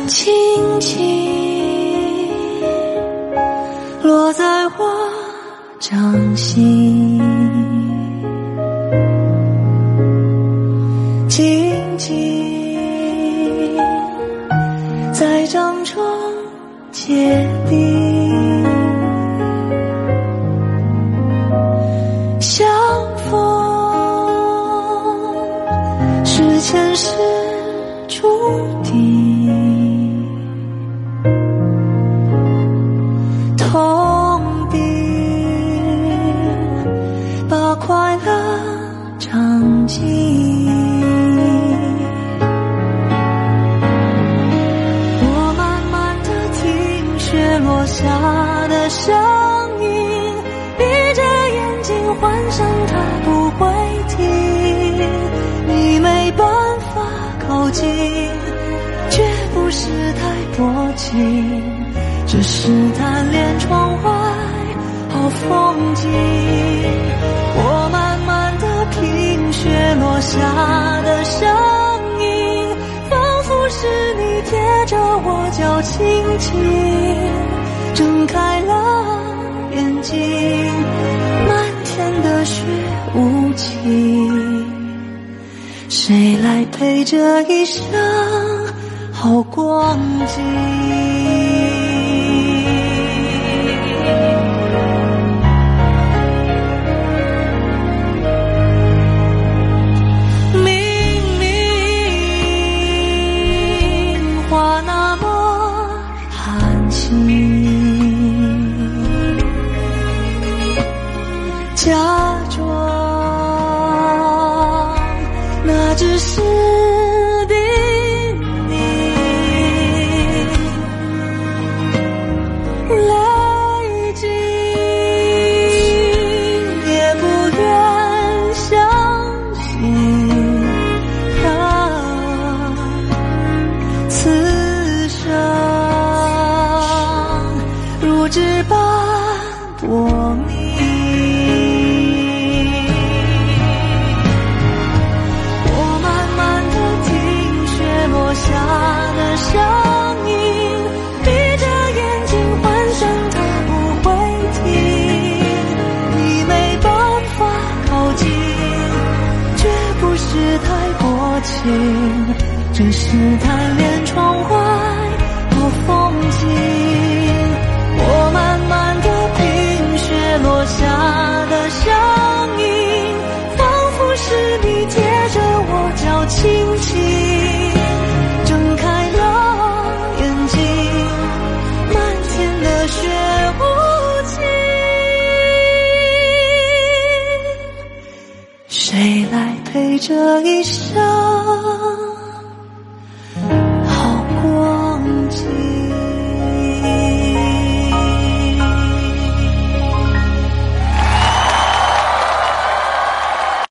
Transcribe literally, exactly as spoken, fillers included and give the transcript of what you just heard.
轻轻落在我掌心，静静在掌中结冰，相逢是前世注定，痛并把快乐尝尽，我慢慢地听雪落下的声音，闭着眼睛幻想它不会停，你没办法靠近，绝不是太薄情，只是贪恋窗外好风景。我慢慢地品雪落下的声音，仿佛是你贴着我脚轻轻睁开了眼睛，漫天的雪无情，谁来陪这一生好光景。明明话那么含情，假装那只是纸般薄命，我慢慢地听雪落下的声音，闭着眼睛幻想它不会停，你没办法靠近，绝不是太薄情，只是贪恋窗外好风景。我慢慢地品雪落下的声音，仿佛是你贴着我脚轻轻睁开了眼睛，漫天的雪无情，谁来陪这一生